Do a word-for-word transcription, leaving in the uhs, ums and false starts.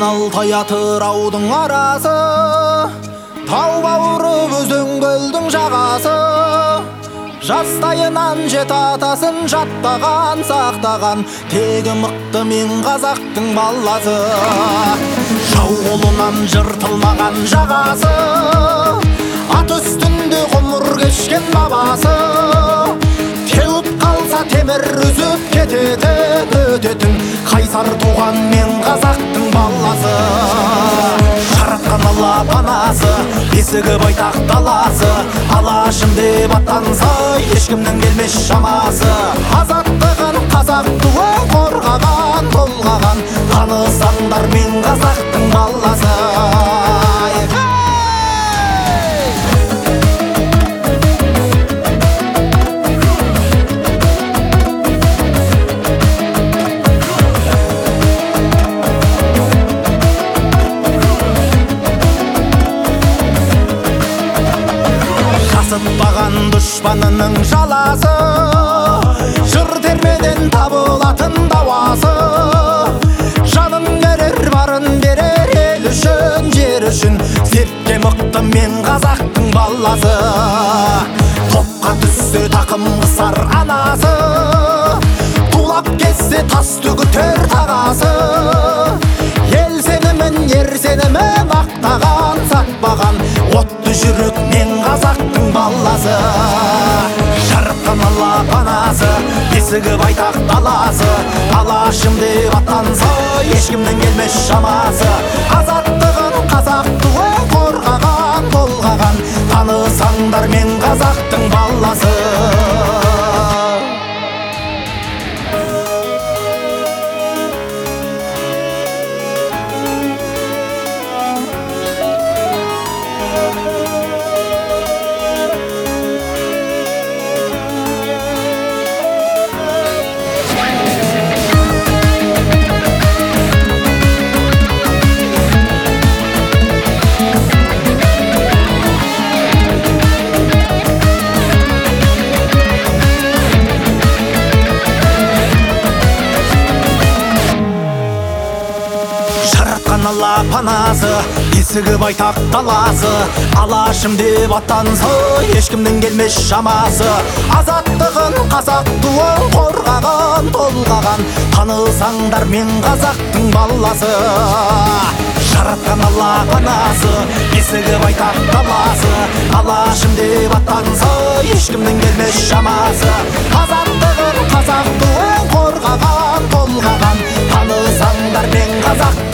Алтын Алтай Атыраудың арасы, тау бауыры өзен көлдің жағасы. Жастайынан жет атасын жаттаған, сақтаған, тегі мықты мен қазақтың баласы. Жау қолынан жыртылмаған жағасы, ат үстінде ғұмыр кешкен бабасы. Теуіп қалса темір үзіп кететін, өтетін, қайсар туған мен қазақтың баласы. Жаратқан Алла панасы, бесігі байтақ даласы. Алашым деп аттанса, ешкімнің келмес шамасы. Азаттығын қазақ туы қорғаған, толғаған, танысаңдар мен қазақтың баласы. Жасытпаған дұшпанының жаласы, жыр термеден табылатын дауасы. Жанын берер, барын берер, ел үшін, жер үшін, зерттен мықты мен қазақтың баласы. Топқа түссе тақым қысар анасы, тулап кетсе тас төгітер тағасы. Ел сенімін, ер сенімін ақтаған, сатпаған, отты жүрек мен қазақтың баласы. Жаратқан Алла панасы, бесігі байтақ даласы. Алашым деп аттанса, ешкімнің келмес шамасы. Азаттығын қазақ туы қорғаған, толғаған, танысаңдар мен қазақтың баласы. Алла панасы, бесігі байтақ даласы. Алашым деп аттанса, ешкімнің келмес шамасы. Азаттығын қазақ туы қорғаған, толғаған, танысаңдар мен қазақтың баласы. Жаратқан Алла панасы, бесігі байтақ даласы. Алашым деп аттанса, ешкімнің келмес шамасы. Азаттығын қазақ туы қорғаған, толғаған, танысаңдар мен қазақтың